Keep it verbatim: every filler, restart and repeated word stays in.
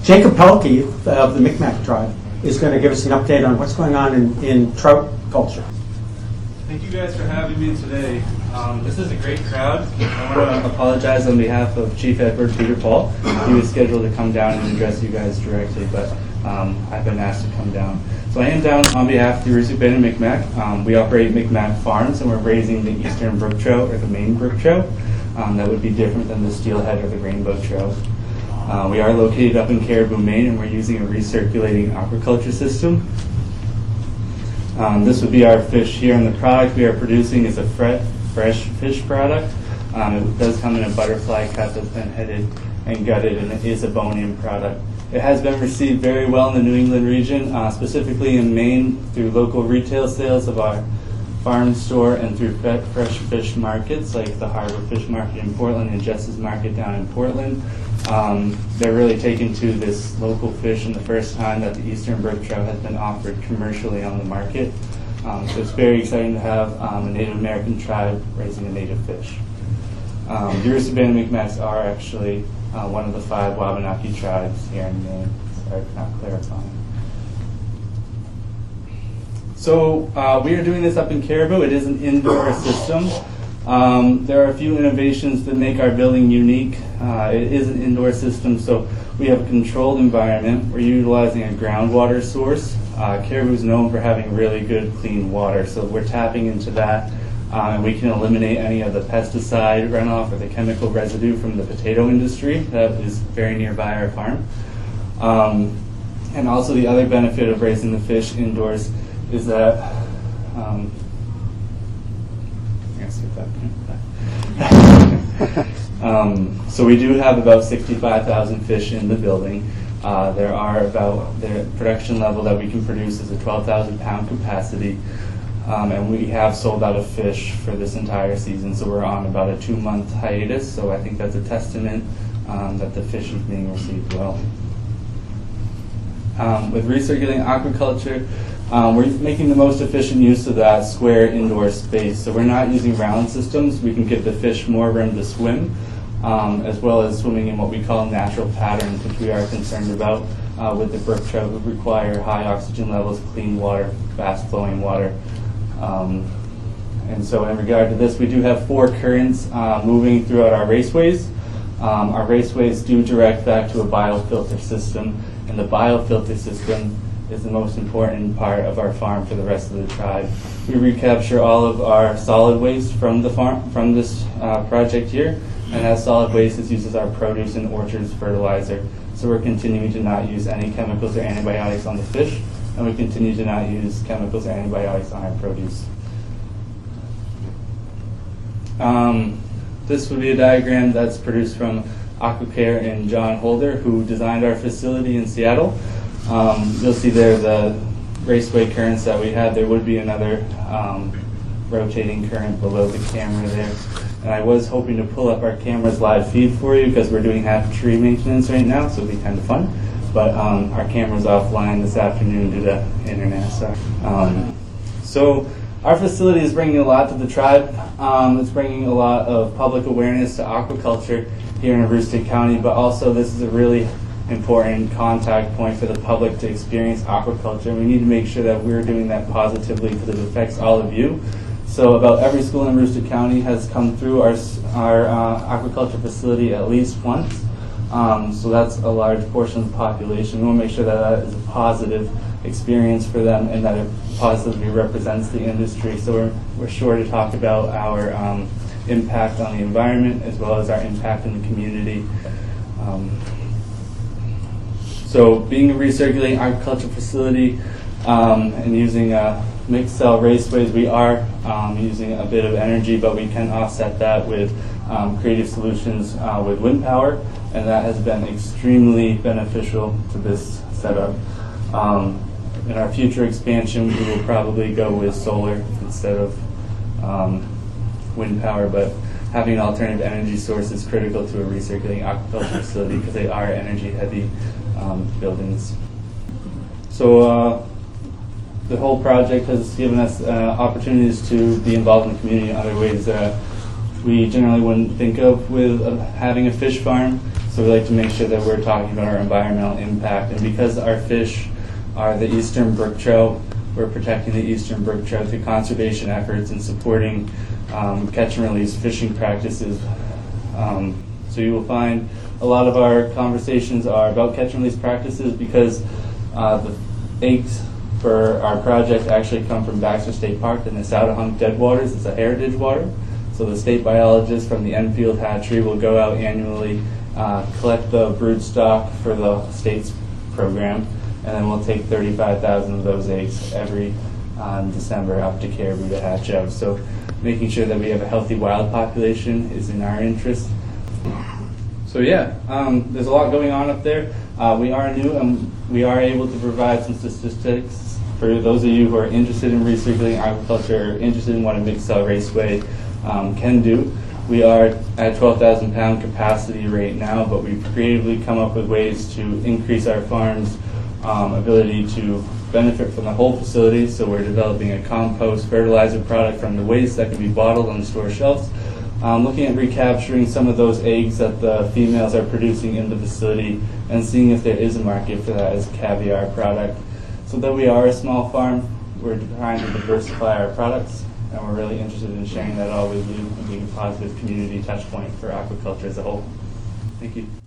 Jacob Pelkey of the Micmac tribe is going to give us an update on what's going on in, in trout culture. Thank you guys for having me today. Um, this is a great crowd. I want to apologize on behalf of Chief Edward Peter Paul. He was scheduled to come down and address you guys directly, but um, I've been asked to come down. So I am down on behalf of the Aroostook Band and Micmac. Um, we operate Micmac Farms, and we're raising the eastern brook trout, or the main brook trout. Um, that would be different than the steelhead or the rainbow trout. Uh, we are located up in Caribou, Maine, and we're using a recirculating aquaculture system. Um, this would be our fish here, and the product we are producing is a fre fresh fish product. Um, it does come in a butterfly cut that's been headed and gutted, and it is a bone-in product. It has been received very well in the New England region, uh, specifically in Maine, through local retail sales of our farm store and through fresh fish markets like the Harbor Fish Market in Portland and Jess's Market down in Portland. Um, they're really taken to this local fish in the first time that the eastern brook trout has been offered commercially on the market. Um, so it's very exciting to have um, a Native American tribe raising a native fish. Um, the Aroostook Band and Micmacs are actually uh, one of the five Wabanaki tribes here in Maine. Sorry for not clarifying. So uh, we are doing this up in Caribou. It is an indoor system. Um, there are a few innovations that make our building unique. Uh, it is an indoor system, so we have a controlled environment. We're utilizing a groundwater source. Uh, Caribou is known for having really good, clean water, so we're tapping into that, uh, and we can eliminate any of the pesticide runoff or the chemical residue from the potato industry that is very nearby our farm. Um, and also the other benefit of raising the fish indoors is that um, um, so we do have about sixty-five thousand fish in the building. Uh, there are about, the production level that we can produce is a twelve thousand pound capacity, um, and we have sold out of fish for this entire season, so we're on about a two month hiatus, so I think that's a testament um, that the fish is being received well. Um, with recirculating aquaculture, Um, we're making the most efficient use of that square indoor space. So we're not using round systems. We can give the fish more room to swim, um, as well as swimming in what we call natural patterns, which we are concerned about uh, with the brook trout, who require high oxygen levels, clean water, fast-flowing water. Um, and so in regard to this, we do have four currents uh, moving throughout our raceways. Um, our raceways do direct back to a biofilter system, and the biofilter system is the most important part of our farm for the rest of the tribe. We recapture all of our solid waste from the farm, from this uh, project here, and as solid waste is used as our produce and orchards fertilizer. So we're continuing to not use any chemicals or antibiotics on the fish, and we continue to not use chemicals or antibiotics on our produce. Um, this would be a diagram that's produced from AquaCare and John Holder, who designed our facility in Seattle. Um, you'll see there the raceway currents that we have. There would be another um, rotating current below the camera there. And I was hoping to pull up our camera's live feed for you because we're doing half tree maintenance right now, so it'll be kind of fun. But um, our camera's offline this afternoon due to internet. So, um, so our facility is bringing a lot to the tribe. Um, it's bringing a lot of public awareness to aquaculture here in Aroostook County, but also this is a really important contact point for the public to experience aquaculture. We need to make sure that we're doing that positively because it affects all of you. So about every school in Aroostook County has come through our, our uh, aquaculture facility at least once. Um, so that's a large portion of the population. We want to make sure that that is a positive experience for them and that it positively represents the industry. So we're, we're sure to talk about our um, impact on the environment as well as our impact in the community. Um, So being a recirculating aquaculture facility um, and using uh, mixed cell raceways, we are um, using a bit of energy, but we can offset that with um, creative solutions uh, with wind power, and that has been extremely beneficial to this setup. Um, in our future expansion, we will probably go with solar instead of um, wind power, but having an alternative energy source is critical to a recirculating aquaculture facility because they are energy heavy Um, buildings. So uh, the whole project has given us uh, opportunities to be involved in the community in other ways that we generally wouldn't think of with uh, having a fish farm. So we like to make sure that we're talking about our environmental impact. And because our fish are the eastern brook trout, we're protecting the eastern brook trout through conservation efforts and supporting um, catch and release fishing practices. Um, so you will find a lot of our conversations are about catch and release practices because uh, the eggs for our project actually come from Baxter State Park and the Southahunk Deadwaters. It's a heritage water. So the state biologists from the Enfield Hatchery will go out annually, uh, collect the brood stock for the state's program, and then we'll take thirty-five thousand of those eggs every uh, December up to Caribou to hatch out. So making sure that we have a healthy wild population is in our interest. So yeah, um, there's a lot going on up there. Uh, we are new and we are able to provide some statistics for those of you who are interested in recirculating aquaculture, or interested in what a mixed cell raceway um, can do. We are at twelve thousand pound capacity right now, but we've creatively come up with ways to increase our farm's um, ability to benefit from the whole facility. So we're developing a compost fertilizer product from the waste that can be bottled on the store shelves. Um, looking at recapturing some of those eggs that the females are producing in the facility and seeing if there is a market for that as a caviar product. So though we are a small farm, we're trying to diversify our products, and we're really interested in sharing that all with you and being a positive community touch point for aquaculture as a whole. Thank you.